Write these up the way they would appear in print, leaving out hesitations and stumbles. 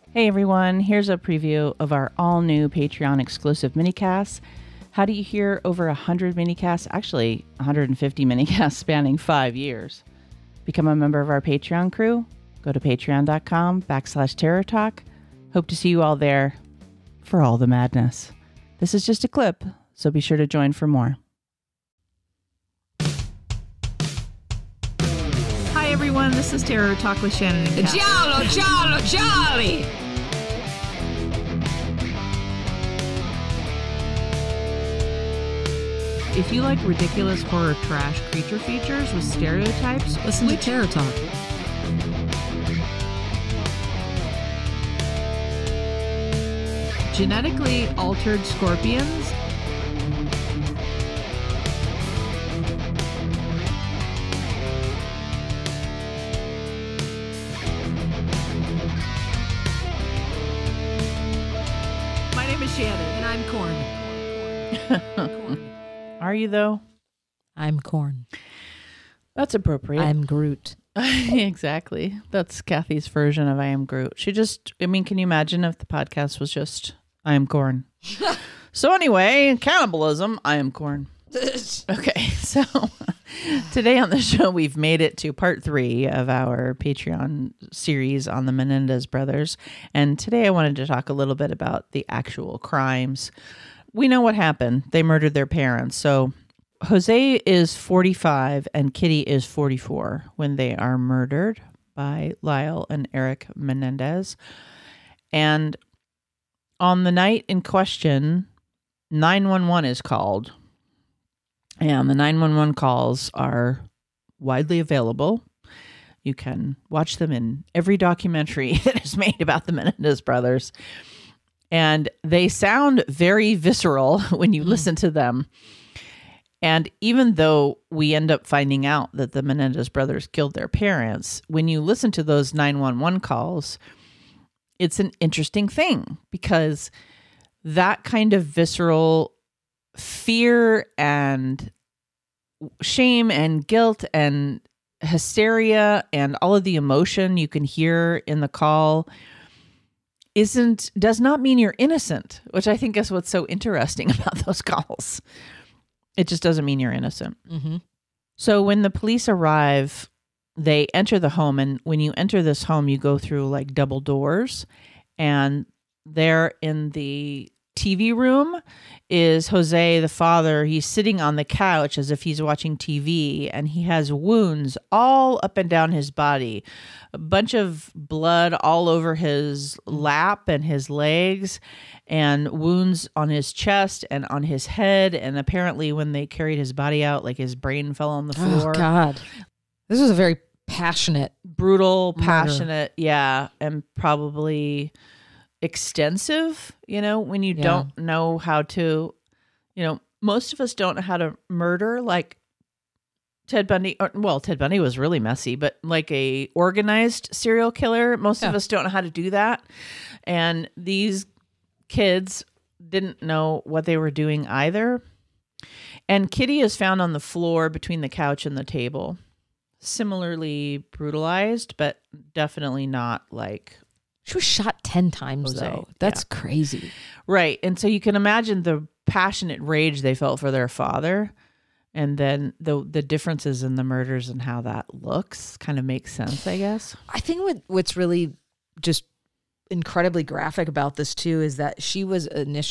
Hey everyone, here's a preview of our all-new Patreon exclusive minicasts. How do you hear over 100 minicasts, actually 150 minicasts spanning 5 years? Become a member of our Patreon crew. Go to patreon.com/Terror Talk. Hope to see you all there for all the madness. This is just a clip, so be sure to join for more. Hi everyone, this is Terror Talk with Shannon and Kathy. Giallo, giallo, jolly! If you like ridiculous horror trash creature features with stereotypes, Listen to Terror Talk. genetically altered scorpions, my name is Shannon. And I'm Corn. Are you though? I'm Corn. That's appropriate. I'm Groot. Exactly. That's Kathy's version of I Am Groot. Can you imagine if the podcast was just I Am Corn? So anyway, cannibalism, I Am Corn. Okay, so today on the show, we've made it to part 3 of our Patreon series on the Menendez brothers. And today I wanted to talk a little bit about the actual crimes. We know what happened. They murdered their parents. So Jose is 45 and Kitty is 44 when they are murdered by Lyle and Eric Menendez. And on the night in question, 911 is called. And the 911 calls are widely available. You can watch them in every documentary that is made about the Menendez brothers. And they sound very visceral when you listen to them. And even though we end up finding out that the Menendez brothers killed their parents, when you listen to those 911 calls, it's an interesting thing because that kind of visceral fear and shame and guilt and hysteria and all of the emotion you can hear in the call does not mean you're innocent, which I think is what's so interesting about those calls. It just doesn't mean you're innocent. Mm-hmm. So when the police arrive, they enter the home, and when you enter this home, you go through like double doors, and there in the TV room is Jose, the father. He's sitting on the couch as if he's watching TV, and he has wounds all up and down his body, a bunch of blood all over his lap and his legs, and wounds on his chest and on his head. And apparently when they carried his body out, like his brain fell on the floor. Oh, God. This was a very passionate, brutal, murder. passionate. Yeah. And probably extensive, when you don't know how to, most of us don't know how to murder like Ted Bundy. Ted Bundy was really messy, but like a organized serial killer, most of us don't know how to do that. And these kids didn't know what they were doing either. And Kitty is found on the floor between the couch and the table, similarly brutalized, but definitely not like. She was shot 10 times, Jose, though. That's crazy. Right. And so you can imagine the passionate rage they felt for their father. And then the differences in the murders and how that looks kind of makes sense, I guess. I think what's really just incredibly graphic about this, too, is that she was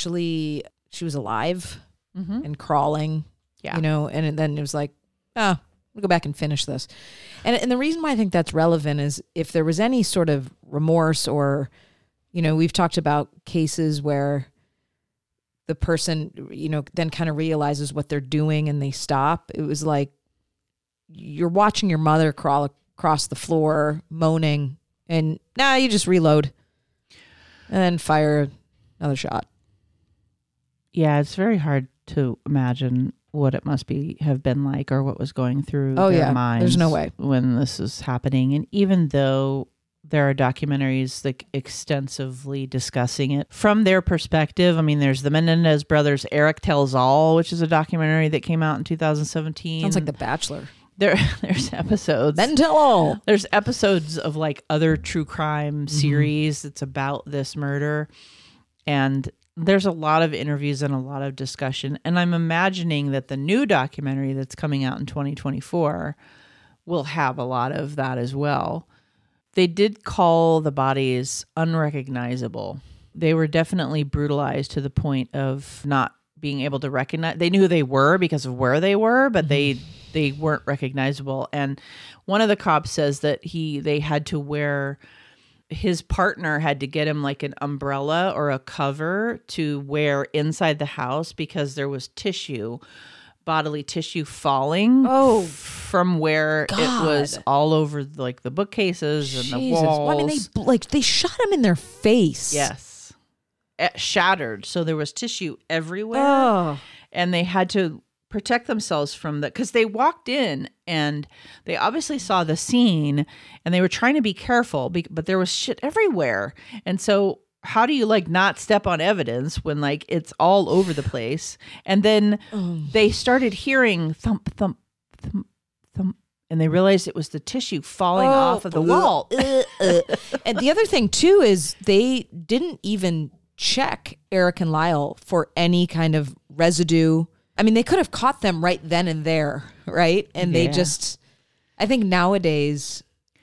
alive and crawling, and then it was like, we'll go back and finish this. And the reason why I think that's relevant is if there was any sort of remorse or, we've talked about cases where the person, then kind of realizes what they're doing and they stop. It was like you're watching your mother crawl across the floor moaning and you just reload and then fire another shot. Yeah, it's very hard to imagine what it must have been like or what was going through their minds. There's no way when this is happening. And even though there are documentaries like extensively discussing it from their perspective, I mean, there's the Menendez brothers, Eric Tells All, which is a documentary that came out in 2017. Sounds like The Bachelor. There's episodes. Then tell all. There's episodes of like other true crime series that's about this murder. And there's a lot of interviews and a lot of discussion. And I'm imagining that the new documentary that's coming out in 2024 will have a lot of that as well. They did call the bodies unrecognizable. They were definitely brutalized to the point of not being able to recognize. They knew who they were because of where they were, but they weren't recognizable. And one of the cops says that they had to wear, his partner had to get him like an umbrella or a cover to wear inside the house because there was bodily tissue falling from where it was all over like the bookcases and the walls. I mean, they shot him in their face. Yes. Shattered. So there was tissue everywhere. And they had to protect themselves from that because they walked in and they obviously saw the scene and they were trying to be careful, but there was shit everywhere. And so how do you like not step on evidence when like it's all over the place? And then they started hearing thump, thump, thump, thump, and they realized it was the tissue falling off of the wall. And the other thing too is they didn't even check Eric and Lyle for any kind of residue. I mean, they could have caught them right then and there, right? And they just, I think nowadays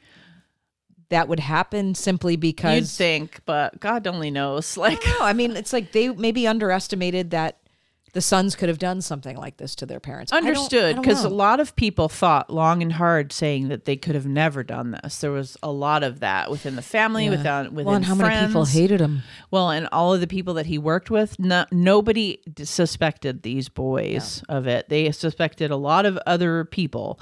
that would happen simply because... You'd think, but God only knows. Like, no, I mean, it's like they maybe underestimated that the sons could have done something like this to their parents. Understood, because a lot of people fought long and hard saying that they could have never done this. There was a lot of that within the family, within and how friends. Many people hated him? Well, and all of the people that he worked with, nobody suspected these boys of it. They suspected a lot of other people.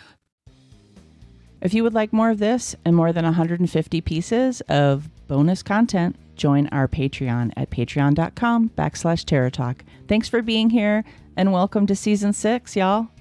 If you would like more of this and more than 150 pieces of bonus content, join our Patreon at patreon.com/TerrorTalk. Thanks for being here and welcome to season 6, y'all.